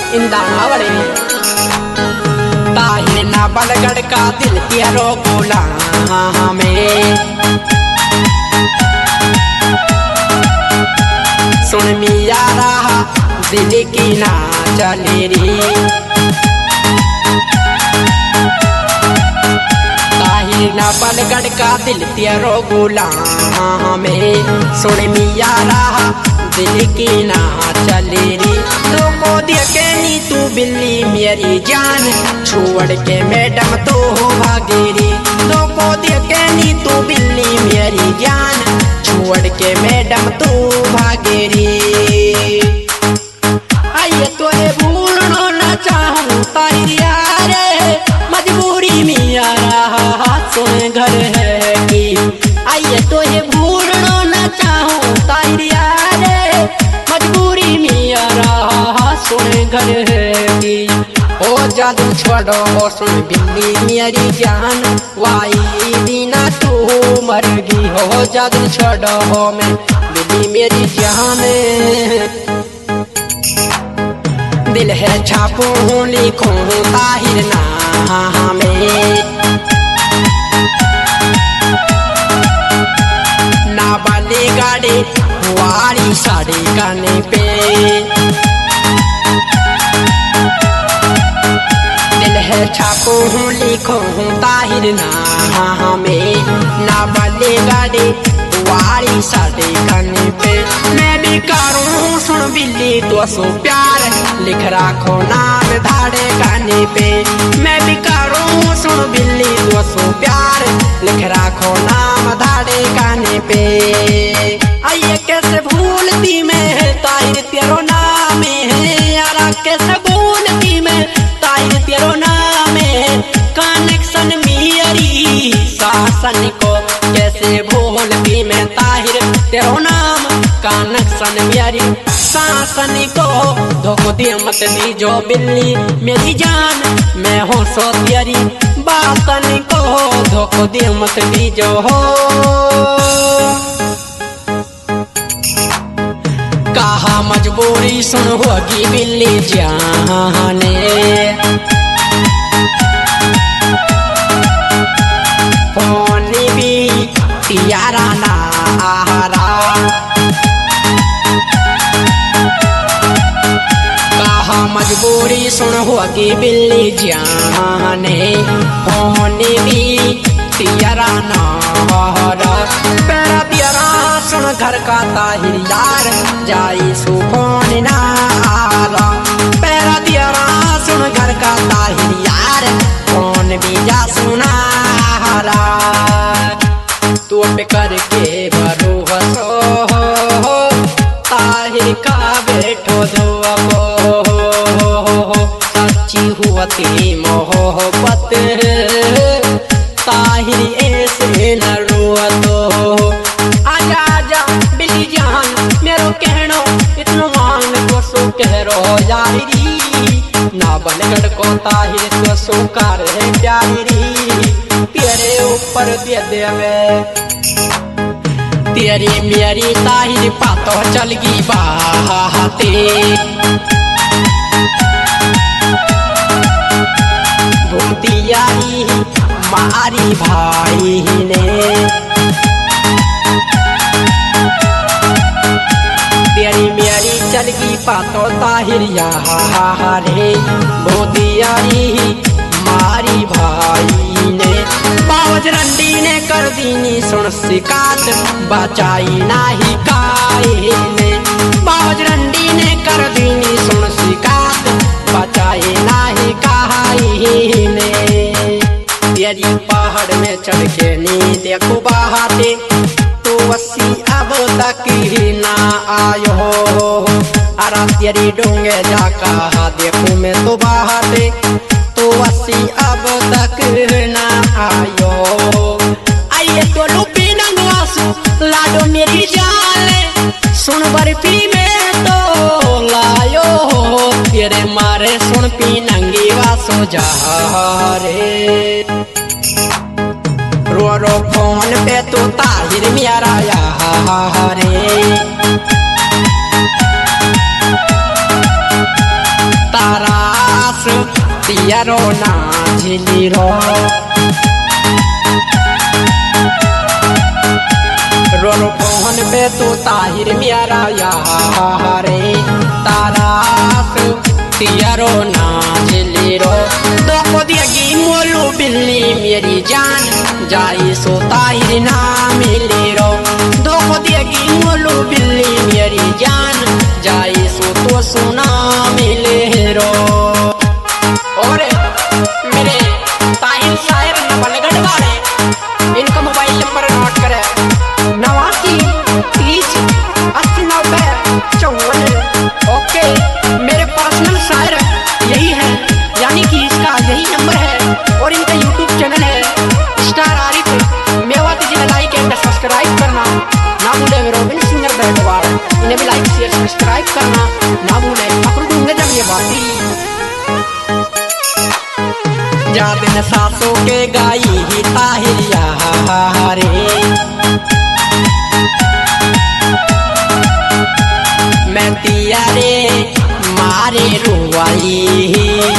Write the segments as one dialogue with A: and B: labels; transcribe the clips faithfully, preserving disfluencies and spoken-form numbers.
A: इंदावरे ताहिर ना बलगढ़ का दिल तेरो गुलाम में सुन मिया रहा दिल की ना चले रे ताहिर ना बलगढ़ का दिल तेरो गुलाम में सुन मिया रहा दिल की ना चले रे तो को देखे नी तू बिल्ली मेरी जान छोड़ के मैडम तो भागे रे तो को देखे नी तू बिल्ली मेरी जान छोड़ के मैडम तो भागे रे आइए तो ये भूलना ना चाहूं ताहिर यारे मजबूरी में आ रहा सुन घर है कि आइए तो ये भूलना ना चाहूं ताहिर यारे मजबूरी में आ रहा सुन घर है कि ओ जादू छोड़ो सुन बिल्ली मेरी जान वाई बिना तू मरगी हो जादू छोड़ो मैं बिल्ली मेरी जान दिल है छापूं लिखूं ताहिर नाम में ना बाले गाड़े वारी साड़ी गाने पे दिल है छापूं लिखूं ताहिर नाम में ना बाले गाड़े वारी साड़ी गाने पे मैं भी करूं सुन बिल्ली तो सो प्यार लिख राखो नाम धाड़े गाने पे मैं भी करूं सुन बिल्ली तो सो प्यार लिख राखो नाम धाड़े गाने पे आइए कैसे भूलती मैं ताहिर तेरो नाम है यारा कैसे भूलती मैं ताहिर तेरो नाम है कनेक्शन मेरी शासन को कैसे भूलती मैं ताहिर तेरो नाम कनेक्शन मेरी शासन को धोखो दे मत दी जो बिल्ली मेरी जान मैं हूँ सो तेरी बातन को धोखो दे मत दी जो हो कहा मजबूरी सुन होगी बिल्ली जाने फोन भी तियारा ना आहारा कहा मजबूरी सुन होगी बिल्ली जाने फोन भी तियारा ना आहारा पैरा तियारा सुन घर का ताहिर यार जाई सुफोन ना आरा पैरा तियारा सुन घर का ताहिर यार फोन भी जा सुना हारा तू पे करके भरोसा हो ताहिर का बैठो दुआ को सच्ची हुआती मोहब्बत ताहिर ऐसे न रोआ तो आजा आजा बिल्ली जान मेरो कहनो इतना मांग तो सो कह रो यारी ना बनगढ़ को ताहिर तो सो कर है प्यारी तेरे ऊपर दे देवे तेरी मेरी ताहिर पातो चल गई बाते भूतियारी मारी भाई ने तेरी मेरी चल गई पातो ताहिर यारे भूतियारी मारी भाई ने बावज रंडी ने कर दीनी सुन शिकायत बचाई नाही काहे ने बावज रंडी ने कर दीनी सुन शिकायत बचाई नाही काहे ने तेरी पहाड़ में चढ़ के नी देखो बहाते तो वसी अब तक ही ना आयो अरा तेरी डोंगे जाका देखो मैं तो बहाते तो वसी अब तक ना आयो आइए तो लुपी नंगवासु लाडो मेरी जाले सुन बर्फी में तो लायो तेरे मारे सुन पी नंगी वासो जा रे रो रो फोन पे तो ताहिर मेरा यारे तारा तियारो ना झिली रो रो रो फोन पे तू ताहिर मेरा यारे तारास तियारो ना झिली रो दो को दिएगी मोलू बिल्ली मेरी जान जाई सो ताहिर ना मिली रो दो को दिएगी मोलू बिल्ली मेरी जान जाई सो तो सुना मिले रो। और मेरे ताहिर शायर नवलगढ़ वाले इनका मोबाइल नंबर नोट करे नवासी तीस अस्सी नब्बे चौवन। ओके मेरे पर्सनल शायर यही है, यानी कि इसका यही नंबर है और इनका यूट्यूब चैनल है स्टार आरिफ मेवाती जी ने लाइक एंड सब्सक्राइब करना ना भूले। रोबिन सिंगर बैठवाड़ इन्हें भी लाइक शेयर सब्सक्राइब करना ना भूले। पकड़ दूंगे जब ये बाती जा दिन सासों के गाई ही ताहिर यारे मैं तियारे मारे रुवाई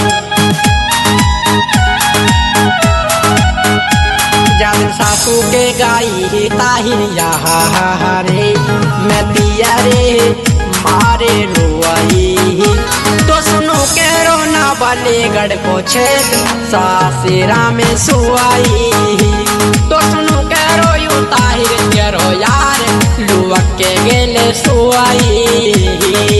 A: जान सासू के गाई ही ताहिर यारे मैं तियारे मारे रुवाई तो सुनो के रोना वाले गढ़ को छेद सासरा में सुआई तो सुनो के रो यू ताहिर तेरो यार लुवक के गेले सुआई।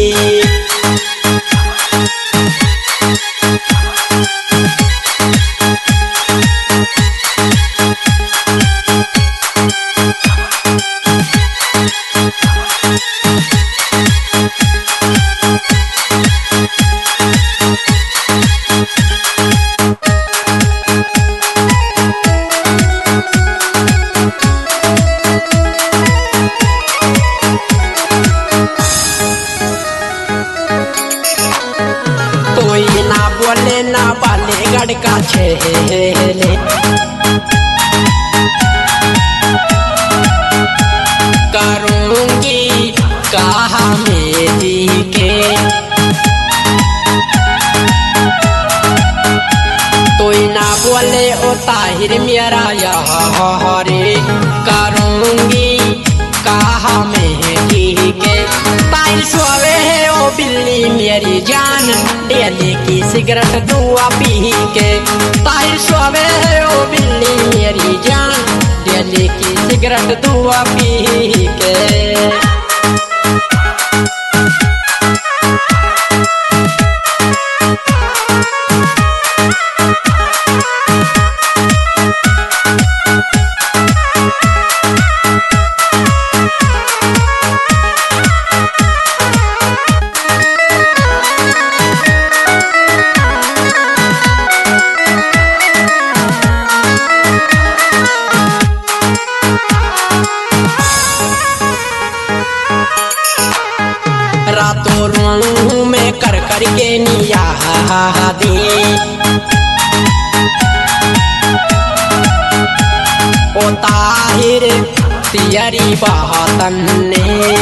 A: कोई ना बोले ना बाले गढ़ का छेले करूंगी कहा मेरी के कोई ना बोले ओ ताहिर मेरा यारे करूंगी कहा मेरी के ताहिर सोवे है ओ बिल्ली मेरी जान डेली की सिगरेट दुआ पी के ताहिर सोवे है ओ बिल्ली मेरी जान डेली की सिगरेट दुआ पी के। रातों रूह में कर कर के निया दे ओ ताहिर तियरी बहतन ने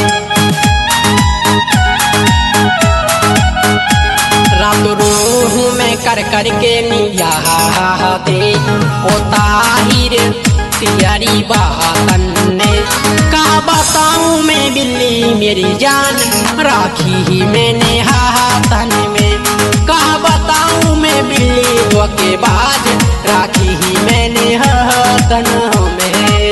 A: रातों रूह में कर कर के निया दे ओ ताहिर तियरी बहतन ने का बताऊं मैं बिल्ली मेरी जान राखी ही मैंने हाथन में का बताऊं मैं बिल्ली धोखेबाज राखी ही मैंने हाथन में।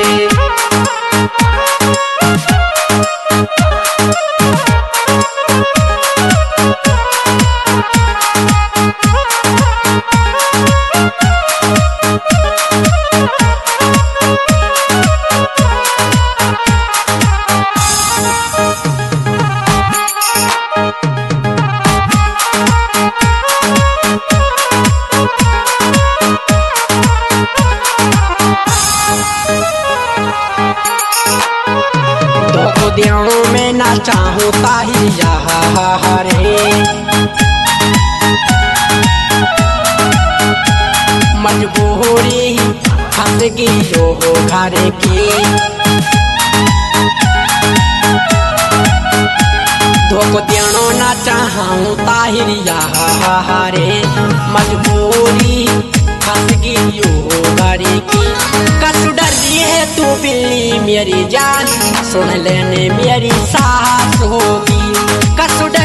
A: में ना चाहूं ताहिर यारे मजबूरी फंस गई जो घर की धोको देनो ना चाहूँ ताहिर यहाँ रे मजबूरी फंस गई हो घरे की। कस डर रही है तू बिल्ली मेरी जान, सुन लेने मेरी सास होगी। कस